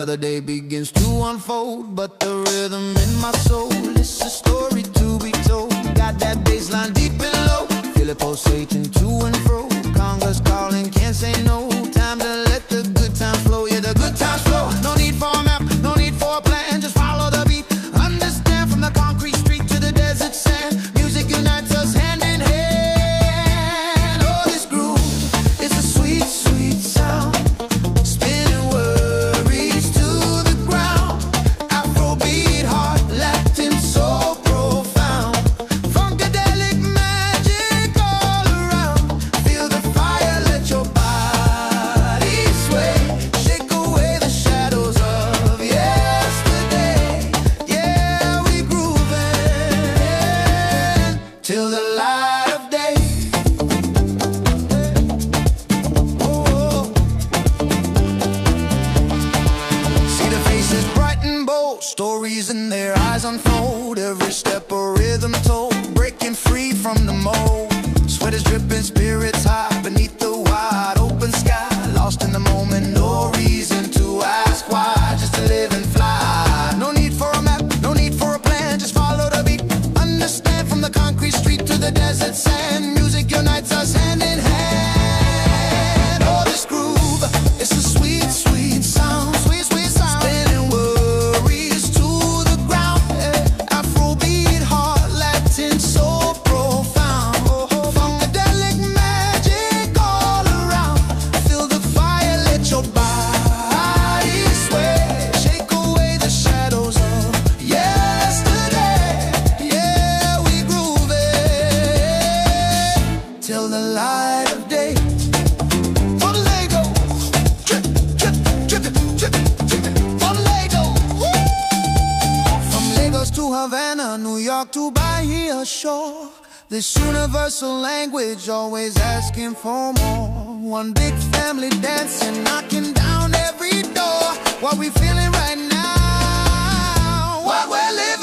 Another day begins to unfold, but the rhythm in my soul, it's a story to be told. Got that bass line deep and low, feel it pulsating to and fro. Conga's calling, can't say no. Time to let the good times flow, yeah, the good times flow. No need for a map, no need for a plan, just follow the beat. Understand, from the concrete street to the desert sand, music unites us hand in hand. Oh, this groove, it's a sweet, sweet sound, spinning worries to the ground. Afrobeat, heart Latin, so profound. Funkadelic magic all around. Feel the fire, let your body sway. Shake away the shadows of yesterday. Yeah, we grooving till the light of day. Oh, see the faces bright and bold, stories in their eyes unfold. Every step a rhythm told, breaking free from the mold. Sweat is dripping, spirits high beneath the wide open sky. Lost in the moment, no reason to ask why, just to live and fly. No need for a map, no need for a plan, just follow the beat. Understand, from the concrete street to the desert sand, music unites us hand in hand. Oh, this groove, it's a sweet, sweet sound, sweet, sweet sound, spinning worries to the ground. Afrobeat, heart Latin, so profound. Funkadelic magic all around. Feel the fire, let your body sway. Shake away the shadows of yesterday. Yeah, we grooving till the light of day. On Lego, drip, drip, drip, drip, drip. On Lego, woo! From Lagos to Havana, New York to Bahia Shore, this universal language always asking for more. One big family dancing, knocking down every door. What we feeling right now, what we're living